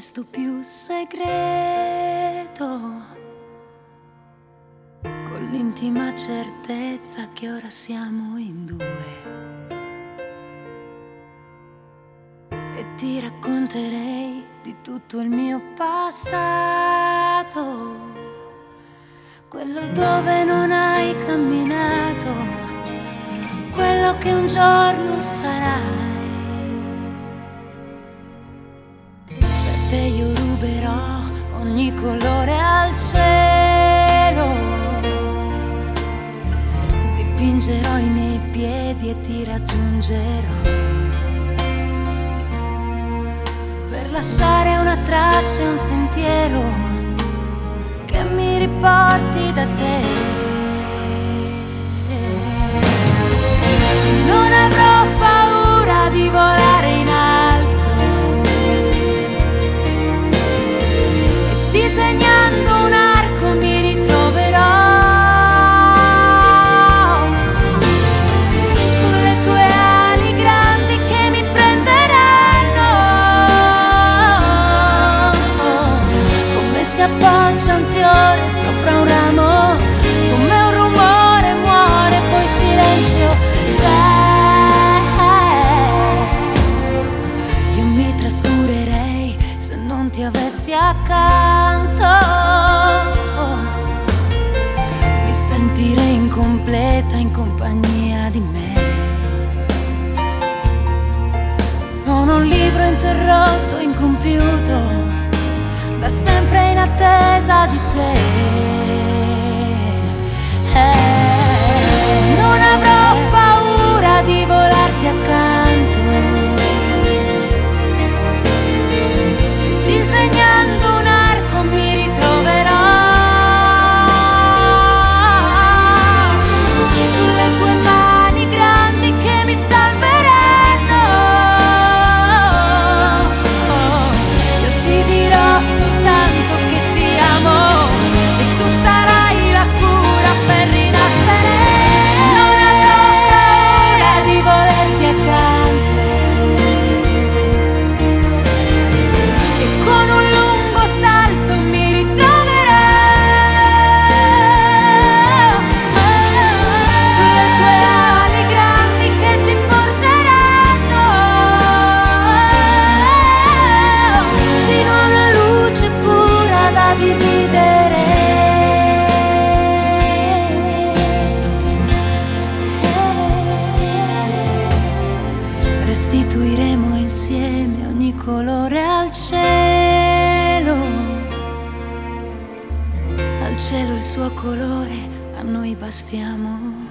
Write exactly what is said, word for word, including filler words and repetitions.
questo più segreto, con l'intima certezza che ora siamo in due. E ti racconterei di tutto il mio passato, quello dove non hai camminato, quello che un giorno sarai. Per te io ruberò ogni colore al cielo, dipingerò i miei piedi e ti raggiungerò, per lasciare una traccia e un sentiero che mi riporti da te. Non avrò paura di volare in alto, e disegnando un arco mi ritroverò sulle tue ali grandi che mi prenderanno, come si appoggia un fiore sopra un ramo, come un rumore muore poi silenzio c'è. Io mi trascurerei se non ti avessi accanto, mi sentirei incompleta in compagnia di me. Sono un libro interrotto, incompiuto, da sempre in attesa di te. Eh, non avrò paura di volarti accanto, disegnando un arco mi ritroverò sulle tue mani grandi che mi salveranno. Io ti dirò soltanto che ti amo e tu sarai la cura per rinascere. Non avrò paura di volerti accanto, e con un lungo salto mi ritroverò sulle tue ali grandi che ci porteranno fino a una luce pura da dividere. Restituiremo insieme ogni colore al cielo, al cielo il suo colore, a noi bastiamo